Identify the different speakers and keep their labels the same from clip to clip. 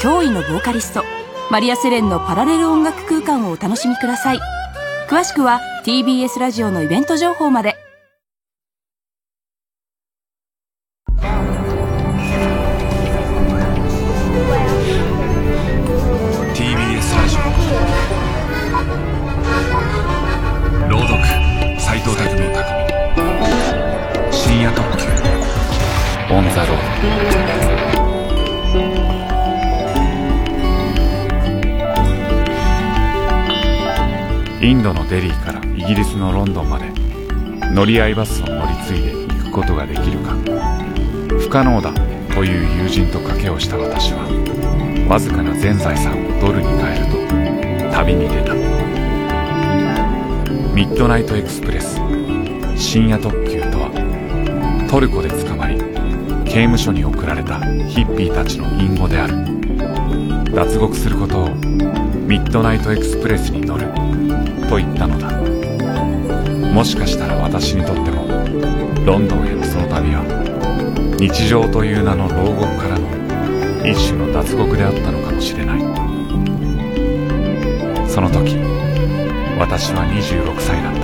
Speaker 1: 驚異のボーカリストマリア・セレンのパラレル音楽空間をお楽しみください。詳しくは TBS ラジオのイベント情報まで。
Speaker 2: 朗読斎藤工深夜特急オンザロード。インドのデリーからイギリスのロンドンまで乗り合いバスを乗り継いで行くことができるか不可能だという友人と賭けをした私はわずかな全財産をドルに変えると旅に出た。ミッドナイトエクスプレス深夜特急とはトルコで捕まり刑務所に送られたヒッピーたちの隠語である。脱獄することをミッドナイトエクスプレスに乗ると言ったのだ。もしかしたら私にとってもロンドンへのその旅は日常という名の牢獄からの一種の脱獄であったのかもしれない。その時私は26歳だった。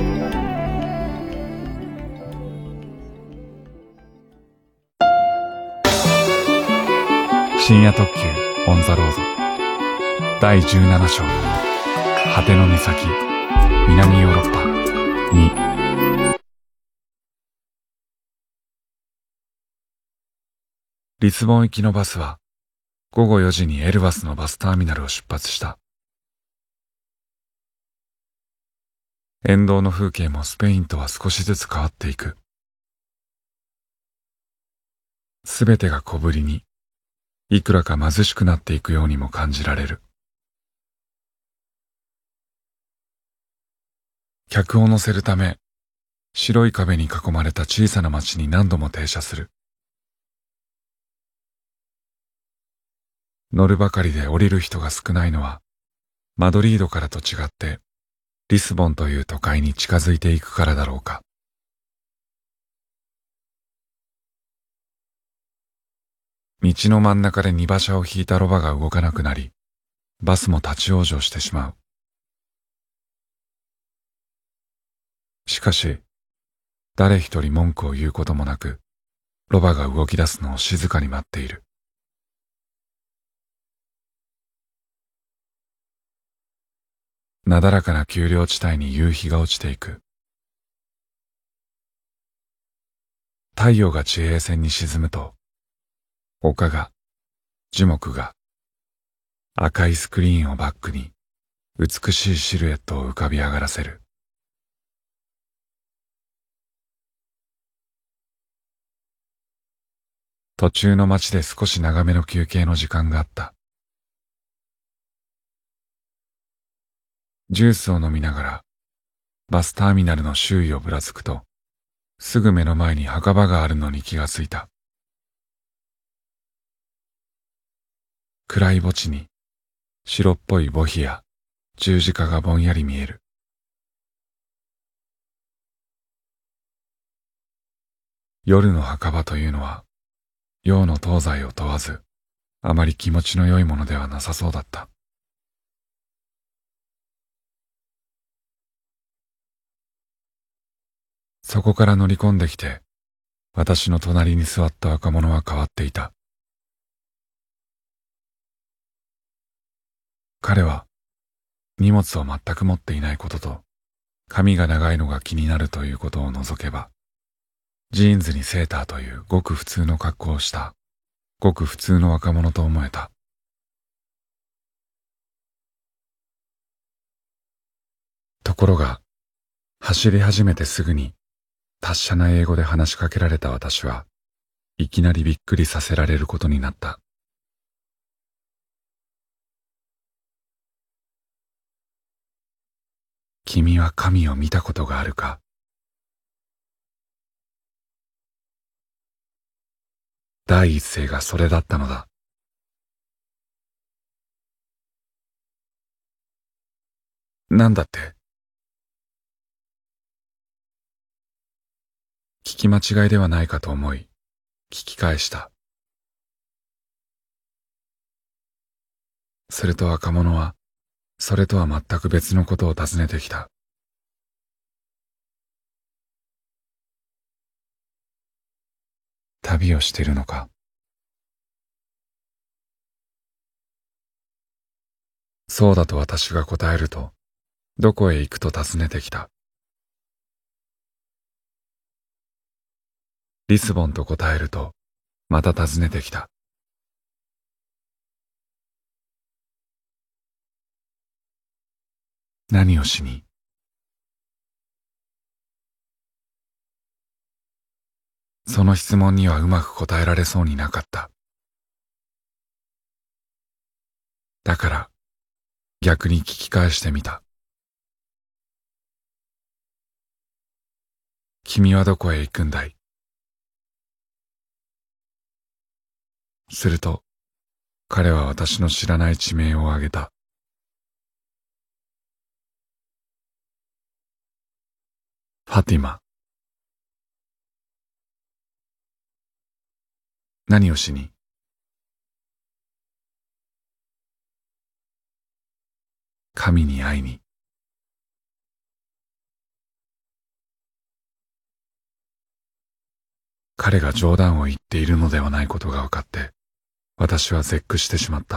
Speaker 2: 深夜特急オンザロード第17章果ての岬南ヨーロッパ2。リスボン行きのバスは午後4時にエルバスのバスターミナルを出発した。沿道の風景もスペインとは少しずつ変わっていく。すべてが小ぶりに、いくらか貧しくなっていくようにも感じられる。客を乗せるため、白い壁に囲まれた小さな町に何度も停車する。乗るばかりで降りる人が少ないのは、マドリードからと違って、リスボンという都会に近づいていくからだろうか。道の真ん中で荷馬車を引いたロバが動かなくなり、バスも立ち往生してしまう。しかし、誰一人文句を言うこともなく、ロバが動き出すのを静かに待っている。なだらかな丘陵地帯に夕日が落ちていく。太陽が地平線に沈むと、丘が、樹木が、赤いスクリーンをバックに美しいシルエットを浮かび上がらせる。途中の街で少し長めの休憩の時間があった。ジュースを飲みながらバスターミナルの周囲をぶらつくと、すぐ目の前に墓場があるのに気がついた。暗い墓地に白っぽい墓碑や十字架がぼんやり見える。夜の墓場というのは洋の東西を問わずあまり気持ちの良いものではなさそうだった。そこから乗り込んできて、私の隣に座った若者は変わっていた。彼は荷物を全く持っていないことと、髪が長いのが気になるということを除けば、ジーンズにセーターというごく普通の格好をした、ごく普通の若者と思えた。ところが、走り始めてすぐに、達者な英語で話しかけられた私は、いきなりびっくりさせられることになった。君は神を見たことがあるか？第一声がそれだったのだ。なんだって？聞き間違いではないかと思い、聞き返した。 すると若者は、それとは全く別のことを尋ねてきた。旅をしているのか。そうだと私が答えると、どこへ行くと尋ねてきた。リスボンと答えると、また尋ねてきた。何をしに。その質問にはうまく答えられそうになかった。だから、逆に聞き返してみた。君はどこへ行くんだい？すると、彼は私の知らない地名を挙げた。ファティマ。何をしに？神に会いに。彼が冗談を言っているのではないことが分かって、私は絶句してしまった。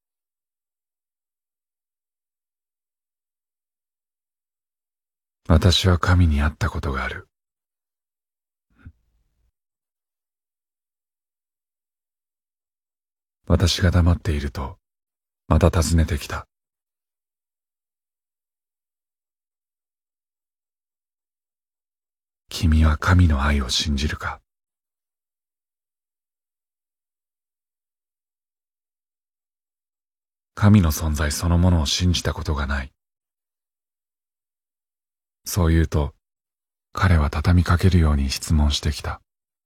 Speaker 2: 私は神に会ったことがある。私が黙っていると、また尋ねてきた。君は神の愛を信じるか？神の存在そのものを信じたことがない。そう言うと、彼は畳みかけるように質問してきた。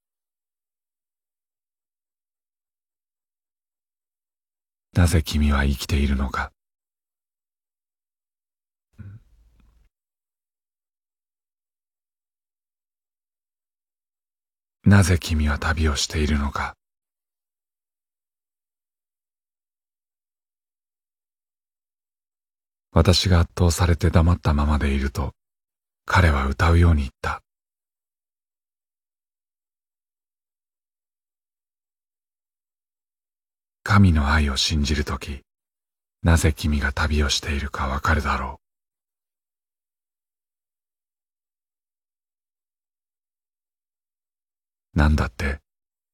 Speaker 2: なぜ君は生きているのか？なぜ君は旅をしているのか？私が圧倒されて黙ったままでいると、彼は歌うように言った。神の愛を信じるとき、なぜ君が旅をしているかわかるだろう。なんだって？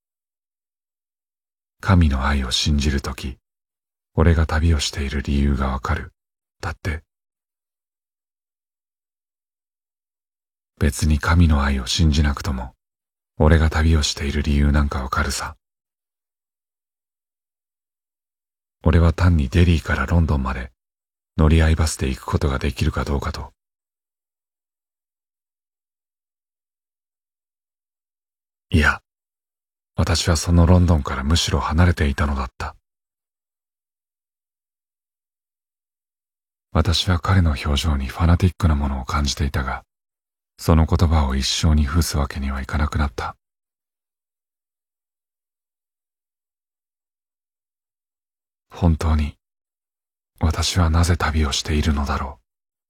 Speaker 2: 神の愛を信じるとき、俺が旅をしている理由がわかる。だって。別に神の愛を信じなくとも、俺が旅をしている理由なんかわかるさ。俺は単にデリーからロンドンまで乗り合いバスで行くことができるかどうかと。いや、私はそのロンドンからむしろ離れていたのだった。私は彼の表情にファナティックなものを感じていたが、その言葉を一生に付すわけにはいかなくなった。本当に、私はなぜ旅をしているのだろ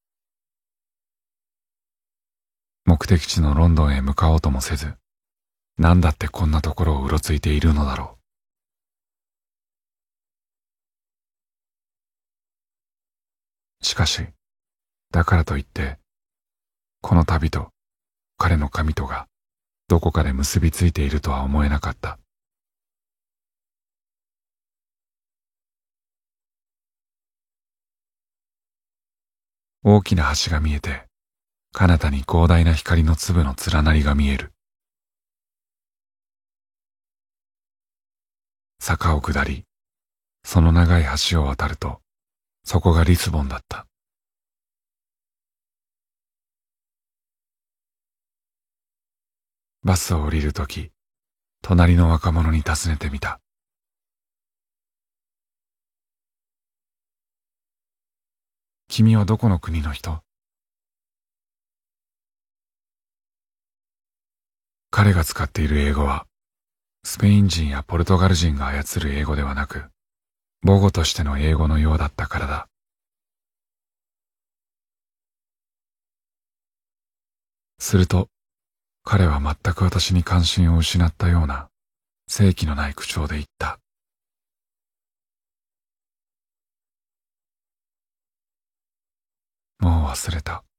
Speaker 2: う。目的地のロンドンへ向かおうともせず、何だってこんなところをうろついているのだろう。しかし、だからといって、この旅と彼の神とがどこかで結びついているとは思えなかった。大きな橋が見えて、彼方に広大な光の粒の連なりが見える。坂を下り、その長い橋を渡ると、そこがリスボンだった。バスを降りるとき、隣の若者に尋ねてみた。君はどこの国の人？彼が使っている英語は、スペイン人やポルトガル人が操る英語ではなく、 母語としての英語のようだったからだ。すると、彼は全く私に関心を失ったような、生気のない口調で言った。もう忘れた。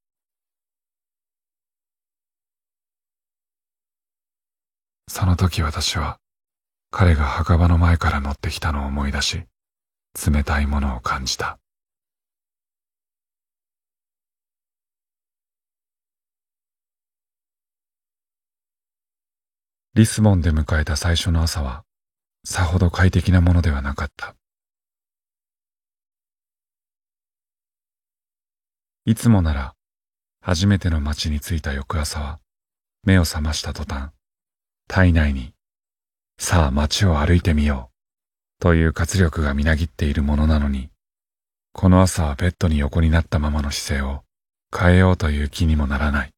Speaker 2: その時私は、彼が墓場の前から乗ってきたのを思い出し、冷たいものを感じた。リスボンで迎えた最初の朝は、さほど快適なものではなかった。いつもなら、初めての街に着いた翌朝は、目を覚ました途端、体内に、さあ街を歩いてみよう、という活力がみなぎっているものなのに、この朝はベッドに横になったままの姿勢を変えようという気にもならない。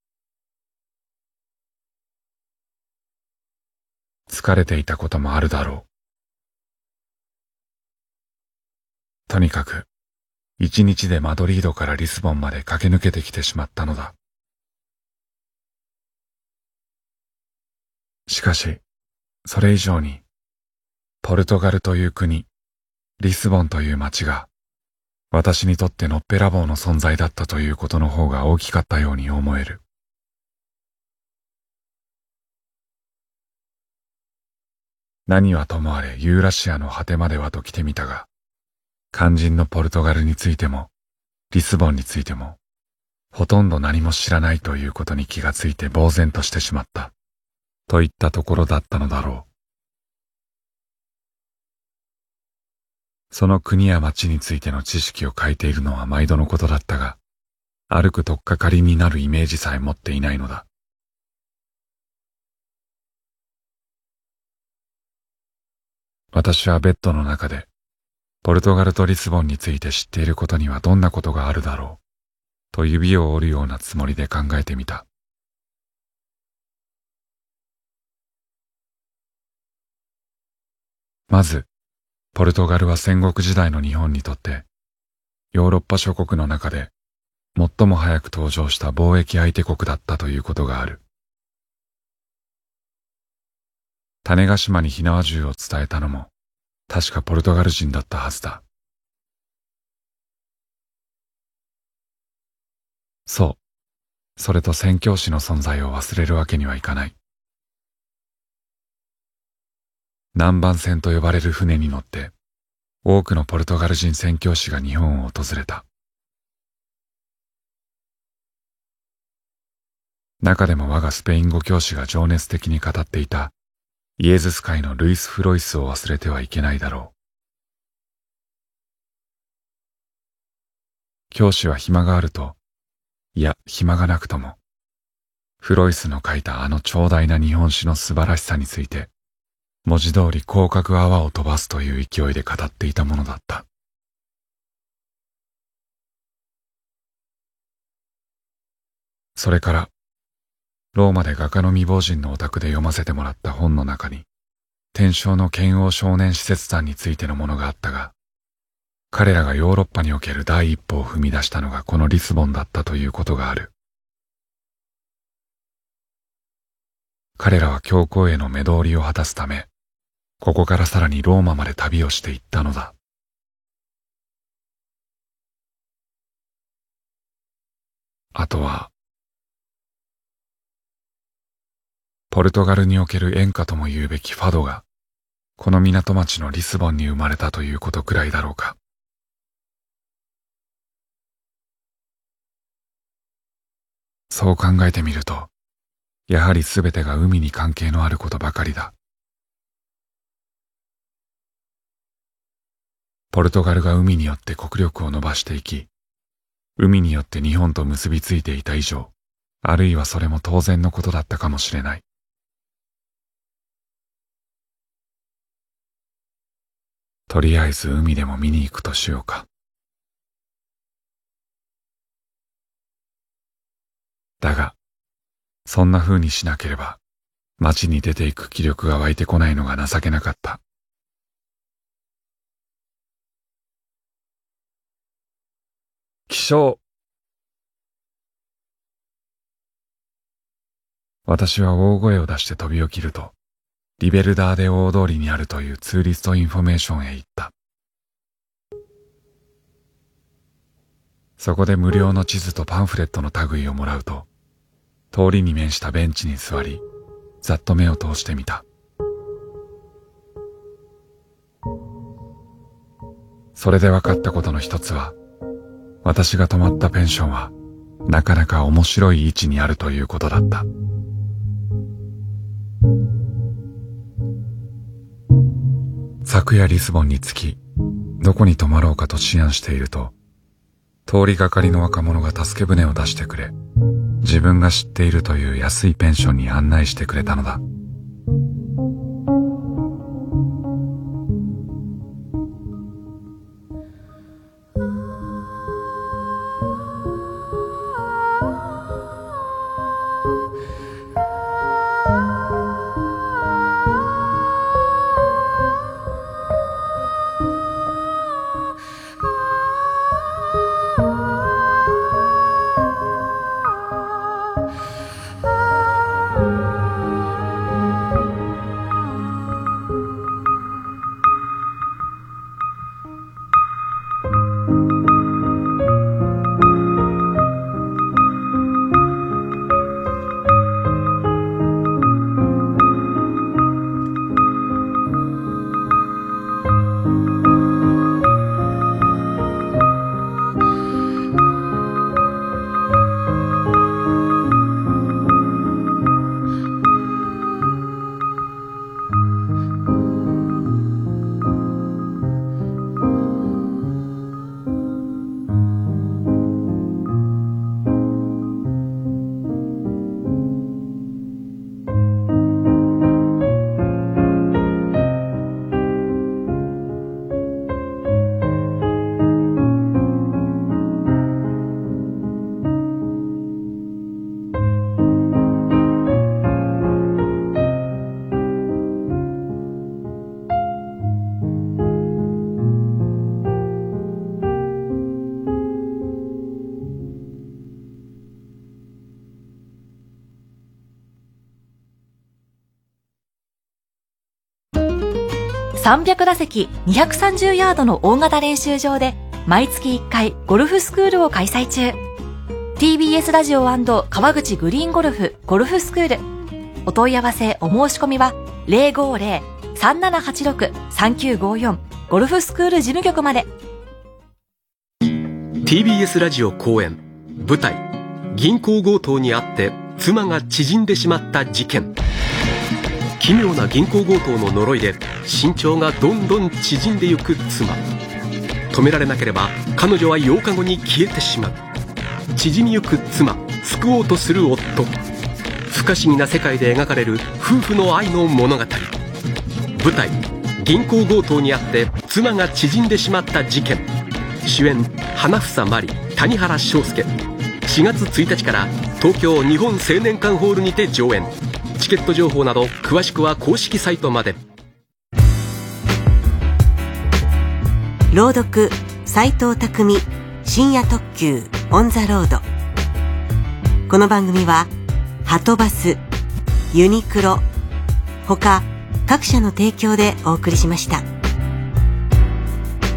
Speaker 2: 疲れていたこともあるだろう。とにかく、一日でマドリードからリスボンまで駆け抜けてきてしまったのだ。しかし、それ以上に、ポルトガルという国、リスボンという町が、私にとってのっぺらぼうの存在だったということの方が大きかったように思える。何はともあれユーラシアの果てまではと来てみたが、肝心のポルトガルについても、リスボンについても、ほとんど何も知らないということに気がついて呆然としてしまった、といったところだったのだろう。その国や町についての知識を書いているのは毎度のことだったが、歩くとっかかりになるイメージさえ持っていないのだ。私はベッドの中で、ポルトガルとリスボンについて知っていることにはどんなことがあるだろう、と指を折るようなつもりで考えてみた。まず、ポルトガルは戦国時代の日本にとって、ヨーロッパ諸国の中で最も早く登場した貿易相手国だったということがある。種子島に火縄銃を伝えたのも、確かポルトガル人だったはずだ。そう、それと宣教師の存在を忘れるわけにはいかない。南蛮船と呼ばれる船に乗って、多くのポルトガル人宣教師が日本を訪れた。中でも我がスペイン語教師が情熱的に語っていたイエズス会のルイス・フロイスを忘れてはいけないだろう。教師は暇があると、いや暇がなくとも、フロイスの書いたあの長大な日本史の素晴らしさについて、文字通り広角泡を飛ばすという勢いで語っていたものだった。それから、ローマで画家の未亡人のお宅で読ませてもらった本の中に、天正の剣王少年使節団についてのものがあったが、彼らがヨーロッパにおける第一歩を踏み出したのがこのリスボンだったということがある。彼らは教皇への目通りを果たすため、ここからさらにローマまで旅をしていったのだ。あとは、ポルトガルにおける演歌とも言うべきファドが、この港町のリスボンに生まれたということくらいだろうか。そう考えてみると、やはりすべてが海に関係のあることばかりだ。ポルトガルが海によって国力を伸ばしていき、海によって日本と結びついていた以上、あるいはそれも当然のことだったかもしれない。とりあえず海でも見に行くとしようか。だが、そんな風にしなければ、街に出ていく気力が湧いてこないのが情けなかった。 笑。私は大声を出して飛び起きると、リベルダーデ大通りにあるというツーリストインフォメーションへ行った。そこで無料の地図とパンフレットの類をもらうと、通りに面したベンチに座り、ざっと目を通してみた。それで分かったことの一つは、私が泊まったペンションは、なかなか面白い位置にあるということだった。昨夜リスボンに着き、どこに泊まろうかと思案していると、通りがかりの若者が助け舟を出してくれ、自分が知っているという安いペンションに案内してくれたのだ。
Speaker 3: 300打席230ヤードの大型練習場で毎月1回ゴルフスクールを開催中。 TBS ラジオ&川口グリーンゴルフゴルフスクール。お問い合わせお申し込みは 050-3786-3954 ゴルフスクール事務局まで。
Speaker 4: TBS ラジオ公演舞台銀行強盗にあって妻が縮んでしまった事件。奇妙な銀行強盗の呪いで身長がどんどん縮んでゆく妻。止められなければ彼女は8日後に消えてしまう。縮みゆく妻、救おうとする夫。不可思議な世界で描かれる夫婦の愛の物語。舞台銀行強盗にあって妻が縮んでしまった事件。主演花房まり、谷原章介。4月1日から東京日本青年館ホールにて上演。チケット情報など詳しくは公式サイトまで。
Speaker 5: 朗読斉藤匠、深夜特急オンザロード。この番組ははとバス、ユニクロ他各社の提供でお送りしました。